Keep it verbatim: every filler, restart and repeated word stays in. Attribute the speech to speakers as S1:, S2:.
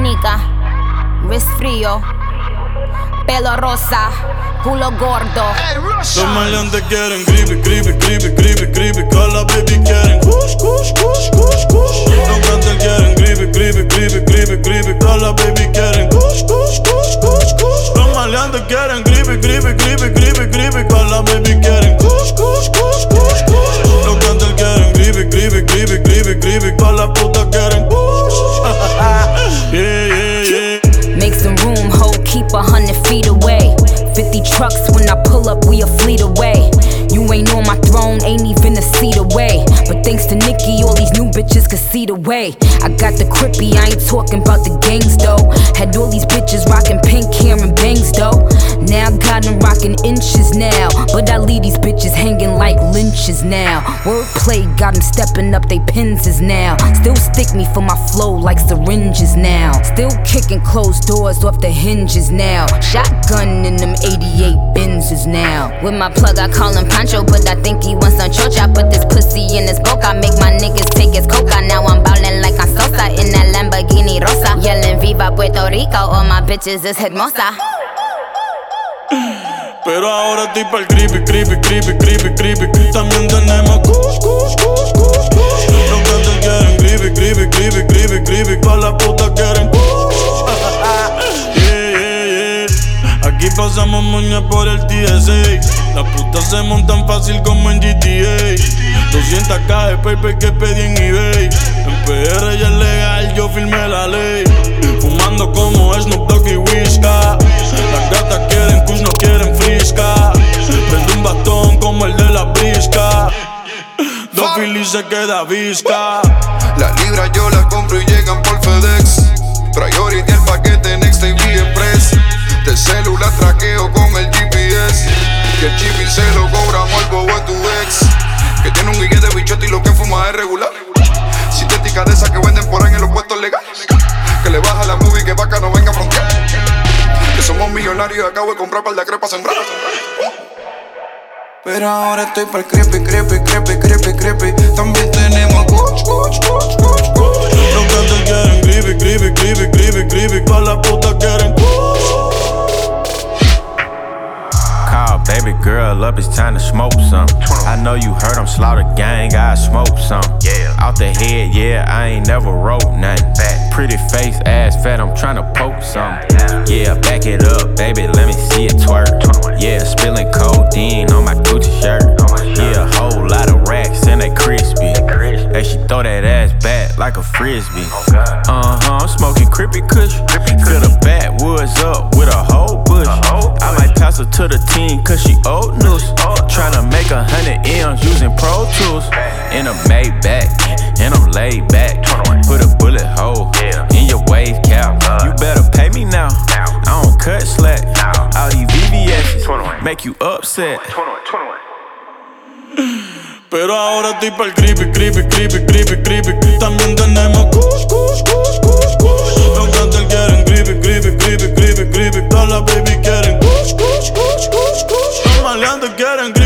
S1: Mónica, wrist frío, pelo rosa, culo gordo.
S2: Los maleantes quieren gripe, gripe, gripe, gripe, gripe. Con la baby quieren kush, kush, kush, kush, kush. Los cantantes quieren gripe, gripe, gripe, gripe, gripe. Con la baby quieren kush, kush, kush, kush, kush. Los maleantes quieren gripe, gripe, gripe, gripe, gripe. Con la baby quieren kush, kush, kush, kush, kush. Los cantantes quieren gripe, gripe, gripe, gripe, gripe. Con la puta quieren kush. Yeah, yeah, yeah.
S1: Make some room, ho, keep a hundred feet away. Fifty trucks when I pull up, we a fleet away. You ain't on my throne, ain't even a seat away. But thanks to Nicki, all these new bitches can see the way. I got the crippy, I ain't talking about the gangs though. Had all these bitches rocking pink hair and bangs though. Now I got them rocking inches now, but I leave these bitches hanging like lynches now. Wordplay got them stepping up they penses now. Still stick me for my flow like syringes now. Still kicking closed doors off the hinges now. Shotgun in them eighty-eight Benzes now. With my plug I call him Pancho, but I think he wants some chocha. Put this pussy in his boca, make my niggas take his coca. Now I'm ballin' like I'm Sosa in that Lamborghini Rosa. Yelling Viva Puerto Rico, all my bitches is hermosa.
S2: Pero ahora estoy pa'l creepy, creepy, creepy, creepy, creepy. También tenemos kush, kush, kush, kush, kush. Los cantantes quieren creepy, creepy, creepy, creepy, creepy. Con la puta quieren kush. Yeah, yeah, yeah. Aquí pasamos moña por el T S A. Las putas se montan fácil como en G T A. doscientas K de paper que pedí en eBay. En P R ya es legal, yo firmé la ley. Fumando como Snoop Dogg y Whisca. Las gatas quieren kush, no quieren frisca. Prendo un bastón como el de la brisca. Dos Philly se queda visca.
S3: Las libras yo las compro y llegan por FedEx. Priority el paquete Next T V Express. De celular traqueo con el G P S. Que el chip se lo cobramos al bobo de tu ex. Que tiene un guille de bichote y lo que fuma es regular. Sintética de esas que venden por ahí en los puestos legales. Que le baja la movie que vaca no venga a frontear. Que somos millonarios y acabo de comprar par de crepas sembradas. Pero ahora estoy pa'l creepy, creepy, creepy, creepy, creepy. También tenemos kuch, kuch, kuch, kuch, kuch.
S2: Los cantantes quieren creepy, creepy, creepy, creepy, creepy. Con la puta quieren kuch.
S4: Call baby girl up, it's time to smoke some. I know you heard I'm Slaughter Gang, I smoke some. Yeah. Out the head, yeah, I ain't never wrote nothing. Fat. Pretty face, ass fat, I'm tryna poke some. Yeah, back it up, baby, let me see it twerk. Yeah, spilling codeine on my Gucci shirt. Yeah, a whole lot of racks and they crispy. Hey, she throw that ass back like a frisbee. Uh-huh, I'm smoking crippy kush. Fill the backwoods up with a whole bush. I might toss her to the team cause she old news. Tryna make a hundred M's using Pro Tools. In a Maybach, and I'm laid back. Put a bullet hole in your wave cap. You better pay me now, I don't cut slack. All these V V S's make you upset.
S2: Pero ahora estoy pa'l creepy, creepy, creepy, creepy, creepy. También tenemos kush, kush, kush, kush, kush. Los cantantes quieren creepy, creepy, creepy, creepy, creepy. Todas las baby quieren kush, kush, kush, kush, kush. Los maleantes quieren creepy.